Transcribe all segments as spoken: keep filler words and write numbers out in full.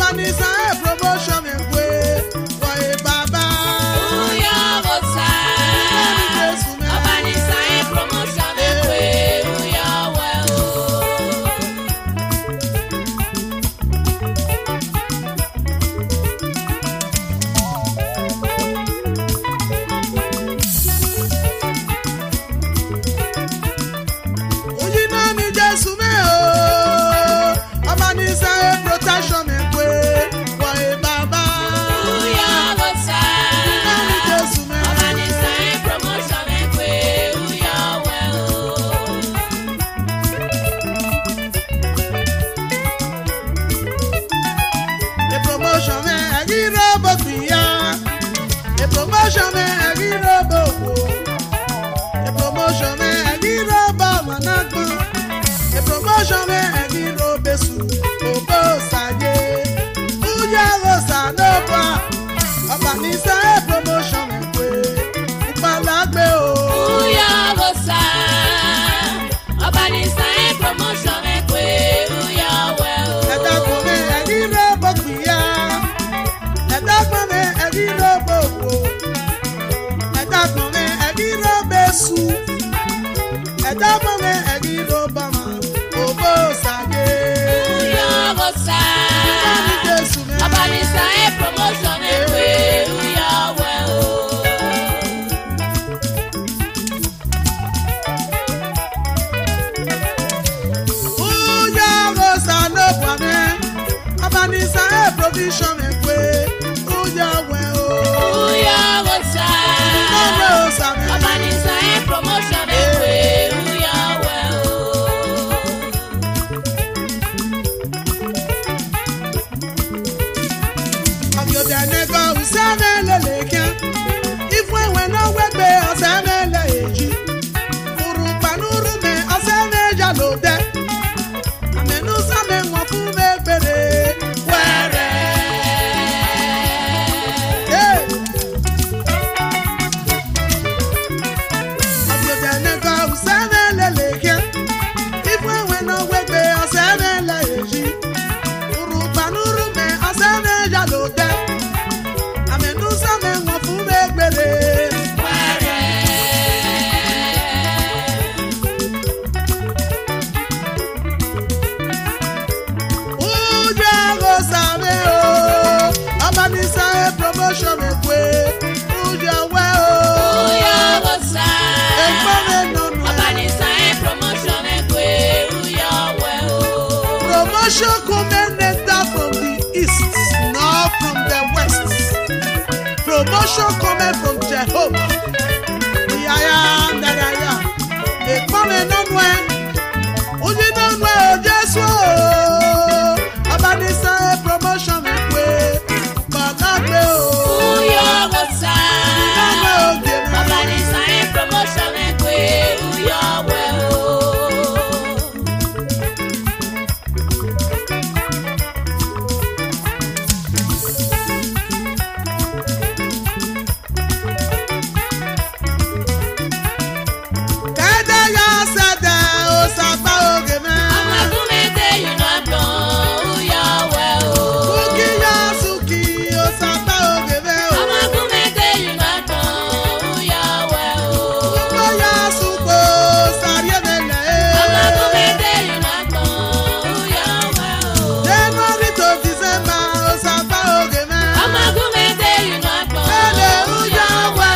Abanisa e promotion me kwe for a baba. Uya bosa. Abanisa e promotion me kwe uya well. Protection me kwe for a baba. Uya bosa. Abanisa e promotion me kwe uya well. The promotion me agiro bokia. The promotion me agiro boko. The promotion me agiro ba manako. The promotion me agiro besu. Abanisa e promotion me kwe upalagbe o. Uya bosa. Abanisa e promotion me kwe uya well. Eda kome agiro bokia. Eda kome agiro boko. Eda kome agiro besu. Eda kome agiro bama. Obo sage. Uya bosa. Abanisa e promotion me kwe uya well. Uya bosa no bwane. Abanisa e provision me kwe uya well. Uya bosa. Abanisa e promotion me kwe uya well. If we were no way, I said, Urupanuru me, I said, Jalode. I mean, no, some of who may be where. If we were no way, I said, Urupanuru me, I said, Jalode. Promotion me kwe uja well. Uya bosa. Abanisa e promotion me kwe uya well. Promotion coming neither from the east nor from the west. Promotion coming from Jehovah. The I am that I am. They coming on when uji don't know just wo. Abanisa e promotion me kwe. Uya bosa. Abanisa e promotion me kwe uya well. Kada ya sada o sapa ogeme. Amagumete you not know uya well. Suki ya suki o sapa ogeme o. Amagumete you not know uya well. Suko ya suko sari ebele. Amagumete you not know uya well. January to December o sapa ogeme. Amagumete you not know uya well.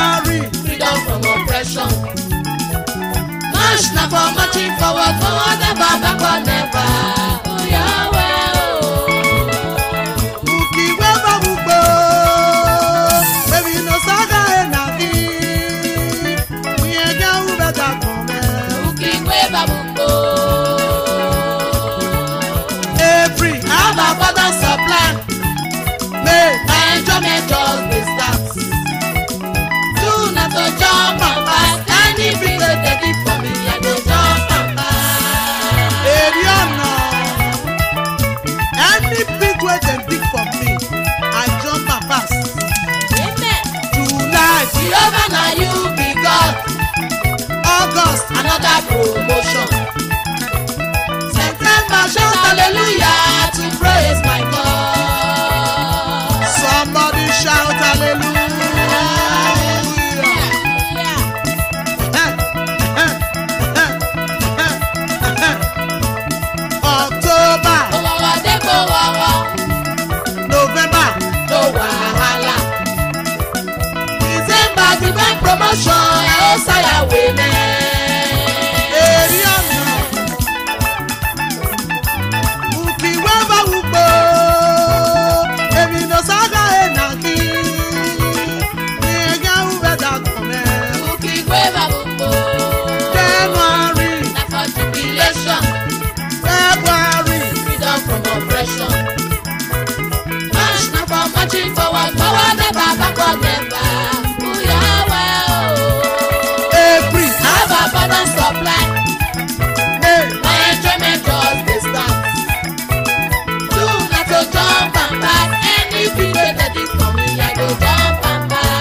Freedom from oppression. March now for marching forward, forward and another promotion. September shout hallelujah to praise my God. Somebody shout hallelujah. October, November, no wahala. December divine promotion, oh saya wele. Eriana, Uki weba upo, Emi no saga enaki, Niega ubeda kome. Ukigwe babuko, January, na for jubilation, February, freedom from oppression. March na for marching forward, forward never, backward never. Oh Yahweh, oh. April, Have abundant supply, May, my enjoyment just dey start. Do na to jump and back, anything wey dey do for me, I go jump and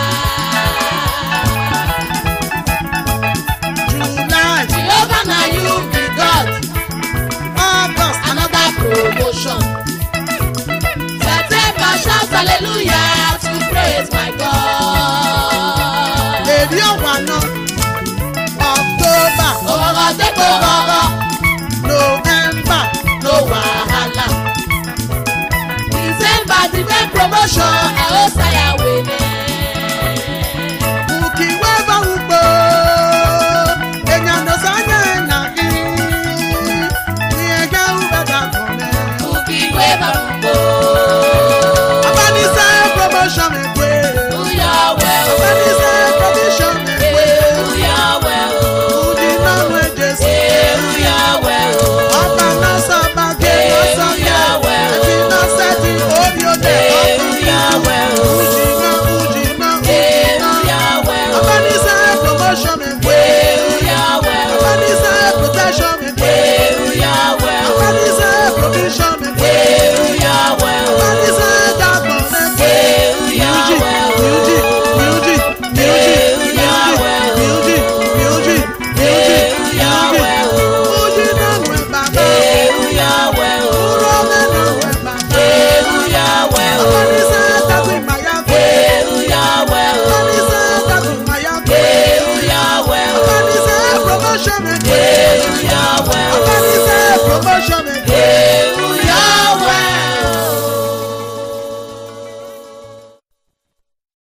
back. July, Jehovah na you be God, August, another promotion. September shout hallelujah to praise my God. Eri Owana, October, Owó dé kó rọrọ,